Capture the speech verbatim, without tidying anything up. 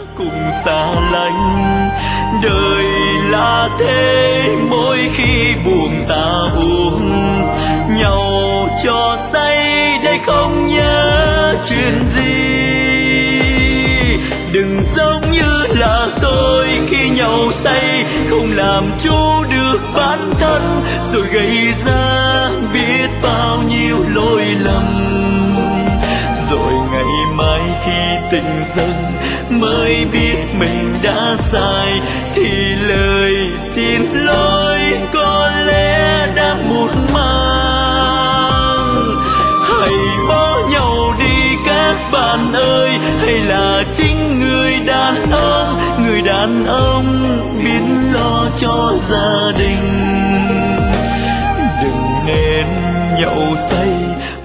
cùng xa lánh. Đời là thế, mỗi khi buồn ta uống nhau cho say để không nhớ chuyện gì. Đừng giống như là tôi khi nhau say không làm chủ được bản thân, rồi gây ra biết bao nhiêu lỗi lầm. Rồi ngày mai khi tỉnh dần mới biết mình đã sai, thì lời xin lỗi có lẽ đã muộn màng. Hãy bỏ nhau đi các bạn ơi, hay là chính người đàn ông, người đàn ông biết lo cho gia đình. Đừng nên nhậu say